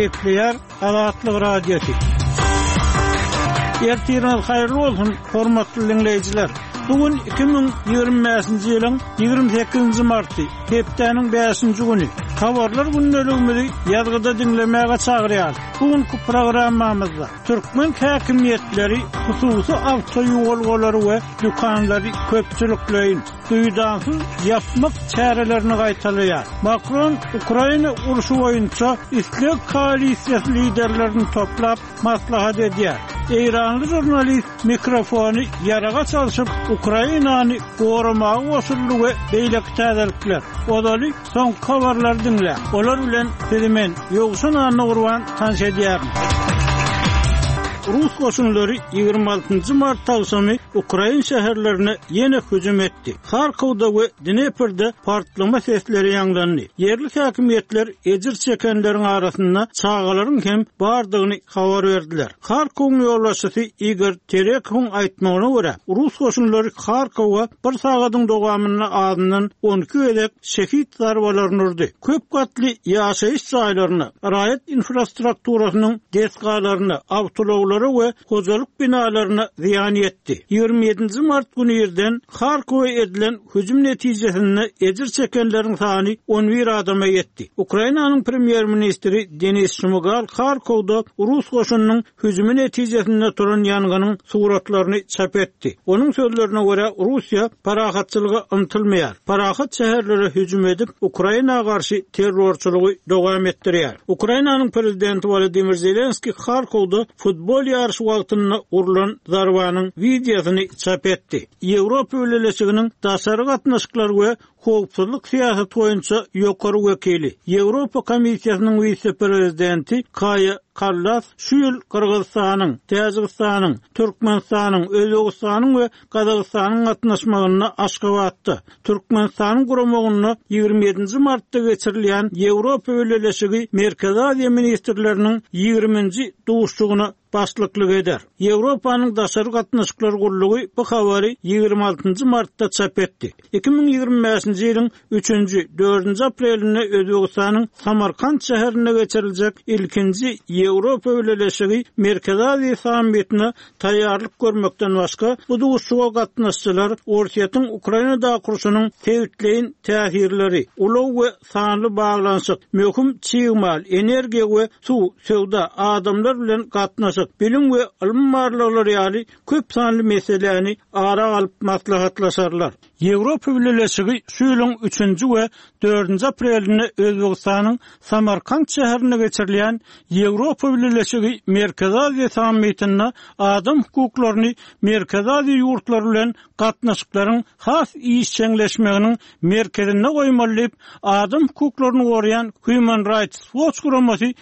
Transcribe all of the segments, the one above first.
bekleyer Azatlyk radiosu. Ertiriniz hayırlı olsun, hormatly dinleyijiler. Bugün 2025-nji ýylyň 28-nji marty, hepdeniň 5-nji güni. Habarlar günnäligini ýazgyda dinlemäge çagyrýar. Bugünkü programmamyzda türkmen häkimetleri hususy awtoýolgolary we dükanlary köpçülikleýin duýdansyz ýapmak çärelerini gaýtalýar. Makron Ukraina uruşy boýunça İslam koalisiýasy liderlerini toplap maslahat edýär. İranlı jurnalist mikrofonu yaraga çalışıp Ukrainany gorumagy goşuldy we beýleki täzelikler. Odaly son habarlar dinle. Olar bilen Sedimen ýogşun anyny gurban tanış edýär. Rus goşunlary 26 mart tagşamy Ukraina şäherlerine ýene hüjüm etdi. Harkowda we Dneprde partlama sesleri ýanglandy. Yerli häkimetler ejir çekenleriň arasynda çağalaryň hem bardygyny habar berdiler. Harkow ýolbaşçysy Igor Terekhowň aýtmagyna görä, Rus goşunlary Harkowga bir sagatyň dowamyna adyndan 12 edek şehit zarbalaryny urdy. Köp gatly ýaşaýyş jaýlaryny, raýat infrastrukturasynyň desgalaryny, awtolawlary we hojalyk binalaryna ziýan etdi. 27 mart günü ýerden Harkow'a edilen hüjüm netijesinde ejir çekenleriň sany 11 adama ýetdi. Ukrainanyň premier ministri Denis Shmyhal Harkowda Rus goşunynyň hüjümi netijesinde turan ýanganyň suratlaryny çap etdi. Onuň sözlerine görä Russiýa parahatçylyga ymtylmaýar. Parahat şäherlere hüjüm edip Ukrainaga garşy terrorçylygy dowam etdirýär. Ukrainanyň prezidenti Volodymyr Zelenski Harkowda futbol ýarşy wagtyna urulan zarbanyň videosyny çap etdi. Ýewropa ýöneliginiň daşary gatnaşyklary we howpsuzlyk siýasaty boýunça ýokary wekili, Ýewropa Komissiýasynyň vice-prezidenti Kaja Kallas şu ýyl Kyrgyzstanyň, Täjikistanyň, Türkmenistanyň, Özbegistanyň we Gazagystanyň gatnaşmagyna aşgabatdy. Türkmenistanyň guramagyna 27 martda geçirilýän Ýewropa ýöneligini Merkezi Aziýa ministrleriniň 20-nji duşugyna başlyklyk eder. Ýewropanyň daşary gatnaşyklary gurulugy bu habary 26 martda çap etdi. 2025-nji ýylyň 3-nji 4-nji aprelinde Özbegistanyň Samarkand şäherine geçiriljek ilkinji Ýewropa ýöneligini Merkezi Aziýa sammitine taýýarlyk görmekden başga bu duşuga gatnaşçylar Orsiýatyň Ukrainada kurşunyň täwitleýin täsirleri, ulaw we sanly baglanşyk, möhüm çygymal, energiýa we suw, sewda, adamlar bilen gatnaşyk, bilim we ilm marlaglary ýaly köp sanly meselelerini ara alyp maslahatlaşarlar. Ýewropa ýöneligini şu ýylyň 3-nji we 4-nji aprelinde Özbegistanyň Samarkand şäherine geçirilýän Ýewropa ýöneligini Merkezi Aziýa sammitine adam hukuklaryny Merkezi Aziýa ýurtlary bilen gatnaşyklaryň has işçileşmeginiň merkezine goýmalyp adam hukuklaryny goraýan Human Rights Watch guramasy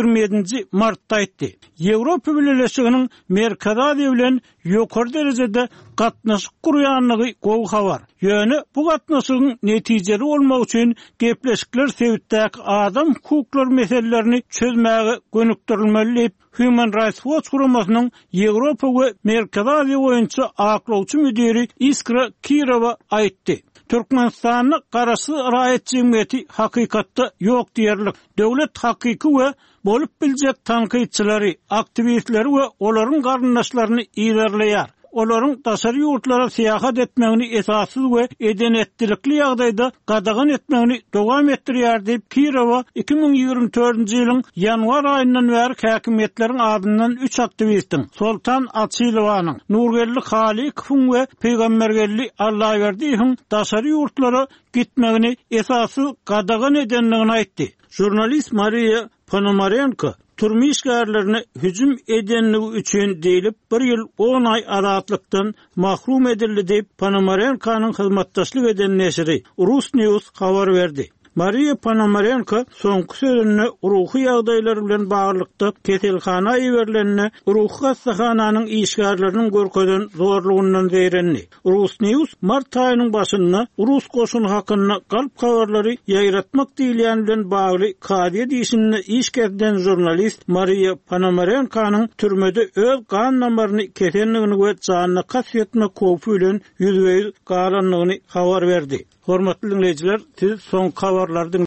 27 martda aýtdy. Ýewropa ýöneliginiň Merkezi Aziýa bilen ýokary derejede gatnaşyk gurýanlygy gowy habar. Ýöne bu gatnaşygyň netijeli bolmak üçin gepleşikler sebäpdäki adam hukuklary meselelerini çözmäge gönükdirilmeli. Human Rights Watch guramasynyň Ýewropa we Merkezi Aziýa boýunça aklawçy müdiri Iskra Kirova aýtdy. Türkmenistanyň garaşy raýat jemgyýeti hakykatda ýok diýerlik. Döwlet hakyky we bolup biljek tanqidçilary, aktivistleri we olaryň garyndaşlaryny ilerleýär. Olaryň daşary ýurtlara seýahat etmegini esassız we edenetlikli ýagdaýda gadagan etmegini dowam etdirýär diýip Kirova 2024-nji ýylyň ýanwar aýyndan bäri häkimetleriň adyndan 3 aktivistin Soltan Atsilowanyň, Nurgelli Halikowyň we Peýgambergelli Allahyberdiýewiň daşary ýurtlara gitmegini esassız gadagan edenligini aýtdy. Jurnalist Maria Ponomarenko turmuş gärlerini hüjüm edenligi üçin diýilip 1 ýyl 10 ay azatlykdan mahrum edildi diýip Ponomarenkanyň hyzmatdaşlyk eden neşri Rus News habar berdi. Maria Ponomarenko soňky sözüne ruhy ýagdaýlary bilen baglykda keselhana ýeberlenine ruhy hastahananyň işgärleriniň görkezden zorlugyndan zeýrenli. Rus News mart aýynyň başynda Rus goşuny hakyna galp habarlary ýaýratmak diýilýän bilen bagly kadiýe diýişinde işgärden jurnalist Maria Ponomarenkanyň türmede öz gan namaryny kesenligini we janyny kasýetme köpü bilen ýüzbeýiz galanlygyny habar berdi. Hormatly dinleyijiler, siz soňky habarlardan